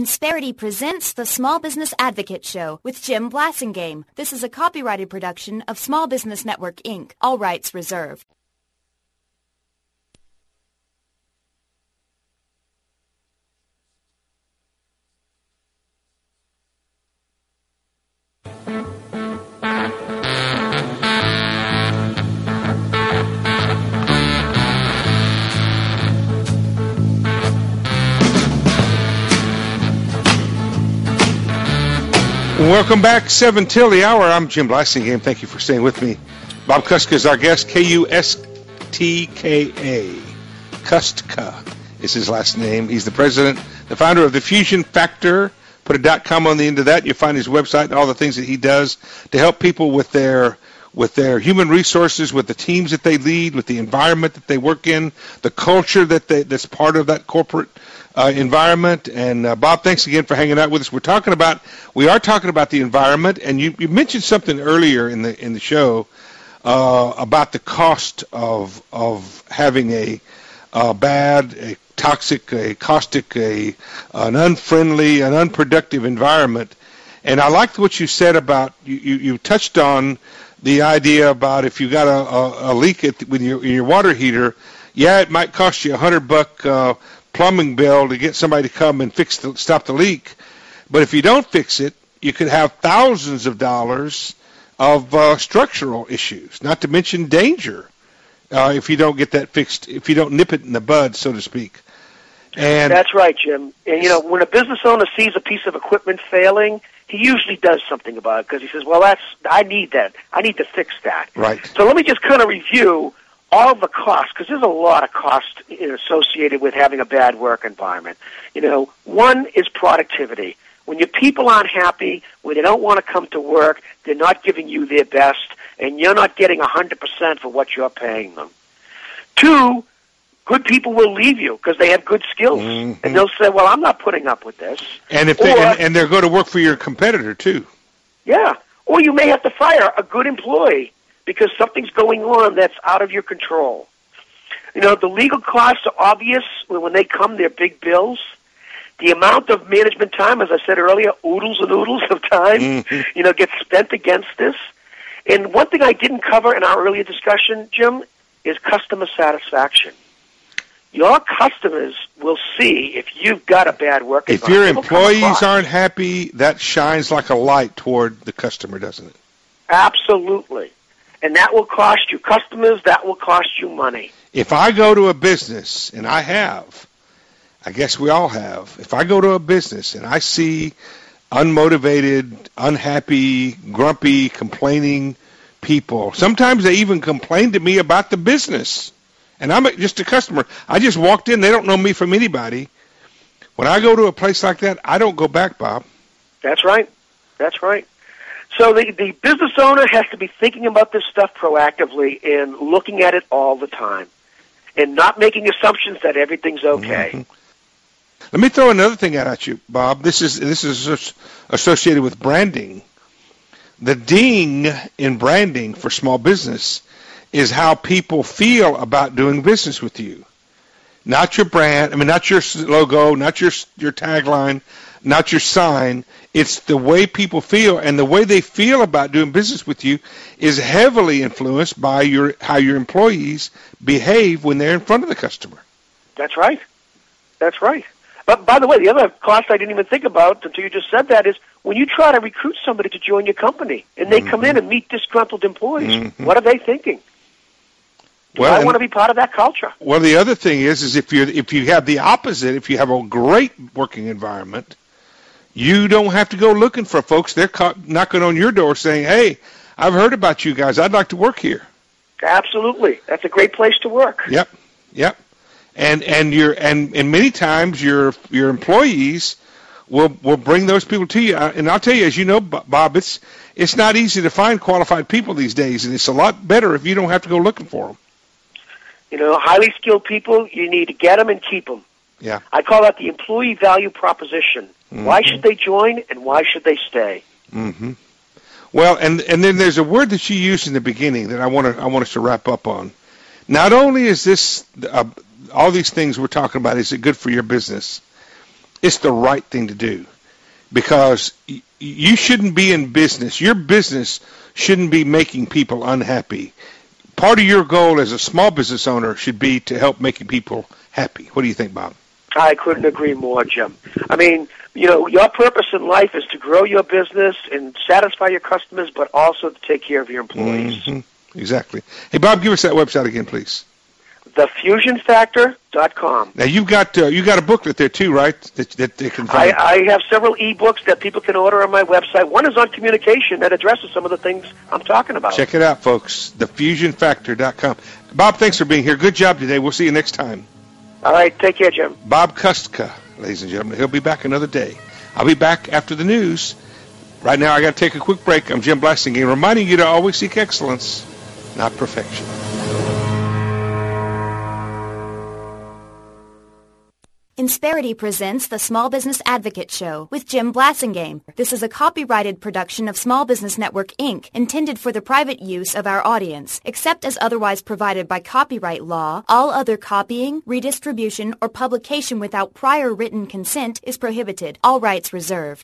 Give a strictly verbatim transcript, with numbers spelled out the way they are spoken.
Insperity presents the Small Business Advocate Show with Jim Blasingame. This is a copyrighted production of Small Business Network, Incorporated. All rights reserved. Welcome back, seven till the hour. I'm Jim Blasingame. Thank you for staying with me. Bob Kuska is our guest, K U S T K A. Kustka is his last name. He's the president, the founder of the Fusion Factor. Put a dot com on the end of that. You'll find his website and all the things that he does to help people with their with their human resources, with the teams that they lead, with the environment that they work in, the culture that they, that's part of that corporate Uh, environment. And uh, Bob, thanks again for hanging out with us. We're talking about, we are talking about the environment, and you, you mentioned something earlier in the in the show uh, about the cost of of having a, a bad, a toxic, a caustic, a an unfriendly, an unproductive environment. And I liked what you said about you. You, you touched on the idea about if you got a, a, a leak at, with your in your water heater, yeah, it might cost you a hundred buck. Uh, plumbing bill to get somebody to come and fix the, stop the leak. But if you don't fix it, you could have thousands of dollars of uh, structural issues, not to mention danger uh, if you don't get that fixed, if you don't nip it in the bud, so to speak. And that's right, Jim. And, you know, when a business owner sees a piece of equipment failing, he usually does something about it because he says, well, that's I need that. I need to fix that. Right. So let me just kind of review all the costs, because there's a lot of cost associated with having a bad work environment. You know, one is productivity. When your people aren't happy, when they don't want to come to work, they're not giving you their best, and you're not getting one hundred percent for what you're paying them. Two, good people will leave you because they have good skills, mm-hmm. and they'll say, well, I'm not putting up with this. And if they, or, and, and they're going to work for your competitor, too. Yeah, or you may have to fire a good employee because something's going on that's out of your control. You know, the legal costs are obvious. When they come, they're big bills. The amount of management time, as I said earlier, oodles and oodles of time, mm-hmm. you know, gets spent against this. And one thing I didn't cover in our earlier discussion, Jim, is customer satisfaction. Your customers will see if you've got a bad work environment. If your employees aren't happy, that shines like a light toward the customer, doesn't it? Absolutely. And that will cost you customers, that will cost you money. If I go to a business, and I have, I guess we all have, if I go to a business and I see unmotivated, unhappy, grumpy, complaining people, sometimes they even complain to me about the business, and I'm just a customer. I just walked in, they don't know me from anybody. When I go to a place like that, I don't go back, Bob. That's right. That's right. So the, the business owner has to be thinking about this stuff proactively and looking at it all the time and not making assumptions that everything's okay. Mm-hmm. Let me throw another thing out at you, Bob. This is this is associated with branding. The ding in branding for small business is how people feel about doing business with you. Not your brand, I mean, not your logo, not your your tagline, not your sign. It's the way people feel, and the way they feel about doing business with you is heavily influenced by your how your employees behave when they're in front of the customer. That's right. That's right. But by the way, the other cost I didn't even think about until you just said that is when you try to recruit somebody to join your company, and they mm-hmm. come in and meet disgruntled employees, mm-hmm. what are they thinking? Do well, I want to be part of that culture? Well, the other thing is, is if you if you have the opposite, if you have a great working environment, you don't have to go looking for folks. They're knocking on your door saying, hey, I've heard about you guys. I'd like to work here. Absolutely. That's a great place to work. Yep, yep. And and your and, and many times your your employees will will bring those people to you. And I'll tell you, as you know, Bob, it's it's not easy to find qualified people these days, and it's a lot better if you don't have to go looking for them. You know, highly skilled people, you need to get them and keep them. Yeah. I call that the employee value proposition. Mm-hmm. Why should they join, and why should they stay? Mm-hmm. Well, and and then there's a word that you used in the beginning that I want to I want us to wrap up on. Not only is this uh, all these things we're talking about, is it good for your business? it's the right thing to do, because y- you shouldn't be in business. Your business shouldn't be making people unhappy. Part of your goal as a small business owner should be to help making people happy. What do you think, Bob? I couldn't agree more, Jim. I mean, you know, your purpose in life is to grow your business and satisfy your customers, but also to take care of your employees. Mm-hmm. Exactly. Hey, Bob, give us that website again, please. the fusion factor dot com. Now, you've got uh, you got a booklet there, too, right, that, that they can find? I, I have several e-books that people can order on my website. One is on communication that addresses some of the things I'm talking about. Check it out, folks, the fusion factor dot com. Bob, thanks for being here. Good job today. We'll see you next time. All right, take care, Jim. Bob Kustka, ladies and gentlemen. He'll be back another day. I'll be back after the news. Right now, I got to take a quick break. I'm Jim Blasingame, reminding you to always seek excellence, not perfection. Insperity presents the Small Business Advocate Show with Jim Blasingame. This is a copyrighted production of Small Business Network, Incorporated, intended for the private use of our audience. Except as otherwise provided by copyright law, all other copying, redistribution, or publication without prior written consent is prohibited. All rights reserved.